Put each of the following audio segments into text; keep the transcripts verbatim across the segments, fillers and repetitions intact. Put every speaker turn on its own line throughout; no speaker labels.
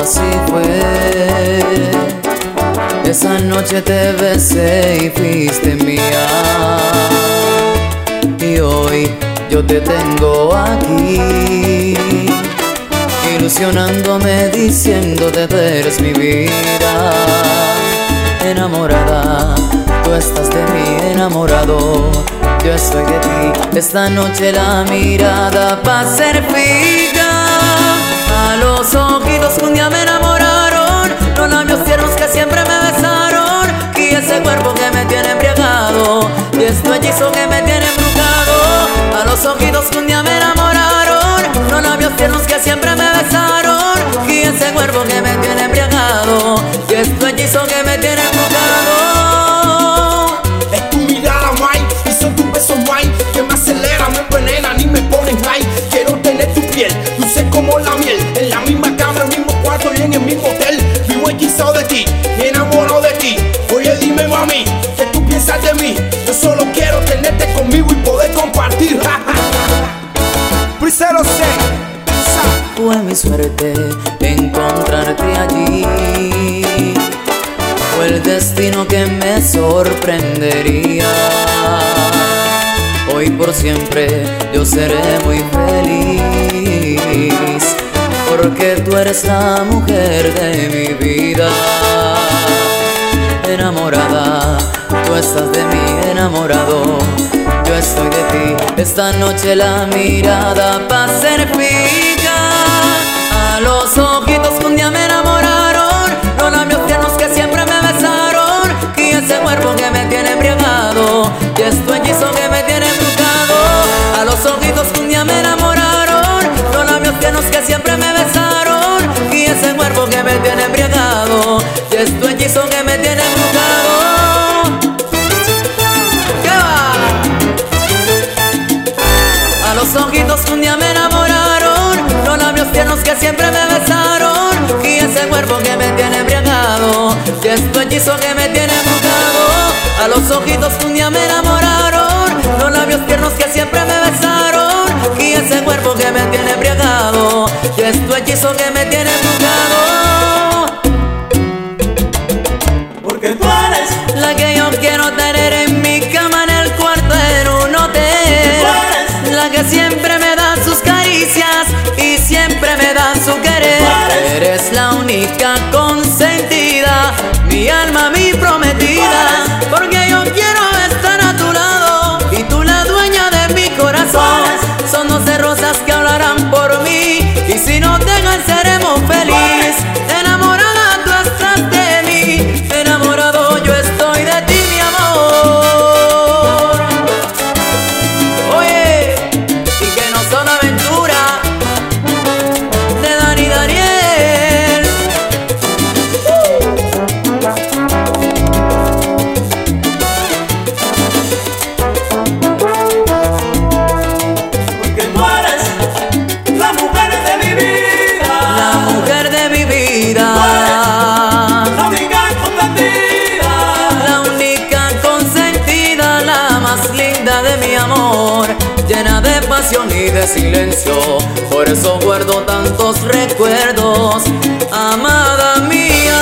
así fue. Esa noche te besé y fuiste mía, y hoy yo te tengo aquí, ilusionándome, diciéndote tú eres mi vida. Enamorada, tú estás de mí, enamorado, yo estoy de ti. Esta noche la mirada va a ser fija a los ojitos que un día me enamoraron, los labios tiernos que siempre me besaron, y ese cuerpo que me tiene embriagado, y este hechizo que me tiene embrujado. A los ojitos que un día me enamoraron, los labios tiernos que siempre me besaron, y ese cuerpo que me tiene embriagado, y este hechizo que me tiene embrujado.
Es tu mirada, mai, y son tus besos, mai, que me aceleran, me envenenan y me ponen high. Quiero tener tu piel, dulce como la miel, en la misma cama, en el mismo cuarto y en el mismo hotel. Vivo hechizado de ti, y enamorado de ti. Oye, dime, mami, ¿qué tú piensas de mí? Yo solo quiero tenerte conmigo y poder compartir. Priscero sé.
Fue mi suerte encontrarte allí, fue el destino que me sorprendería. Hoy por siempre yo seré muy feliz, porque tú eres la mujer de mi vida. Enamorada, tú estás de mí, enamorado, yo estoy de ti. Esta noche la mirada va a ser fija a los ojitos que un día me enamoraron, los labios tiernos que siempre me besaron, y ese cuerpo que me tiene embriagado, y este hechizo que me tiene embrujado. A los ojitos que un día me enamoraron, los labios tiernos que siempre me besaron, y ese cuerpo que me tiene embriagado, y este hechizo que me tiene embrujado. ¿Qué va? A los ojitos que un día me enamoraron, los labios tiernos que siempre me besaron, y ese cuerpo que me tiene embriagado, y este hechizo que me tiene embrujado. A los ojitos que un día me enamoraron, los labios tiernos que siempre me besaron, y ese cuerpo que me tiene embriagado, y este hechizo que me tiene embrujado.
Porque tú eres
la que yo quiero tener en mi cama, en el cuarto, en un hotel. La que siempre me da sus caricias y siempre me da su querer. Eres la única consentida, mi alma, mi prometida, porque yo quiero estar a tu lado y tú la dueña de mi corazón. Son doce rosas que hablarán por mí, y si nos dejan seremos felices. Enamorada, tú estás de mí, enamorado yo estoy de ti, mi amor. Oye, y que no son aventura de Dani Daniel.
Porque tú eres la mujer de mi vida,
La mujer de mi vida,
la única consentida,
la única consentida, la más linda de mi amor, llena de pasión y de silencio. Por eso guardo tantos recuerdos, amada mía.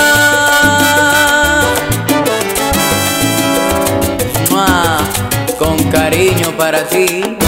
Mua, con cariño para ti.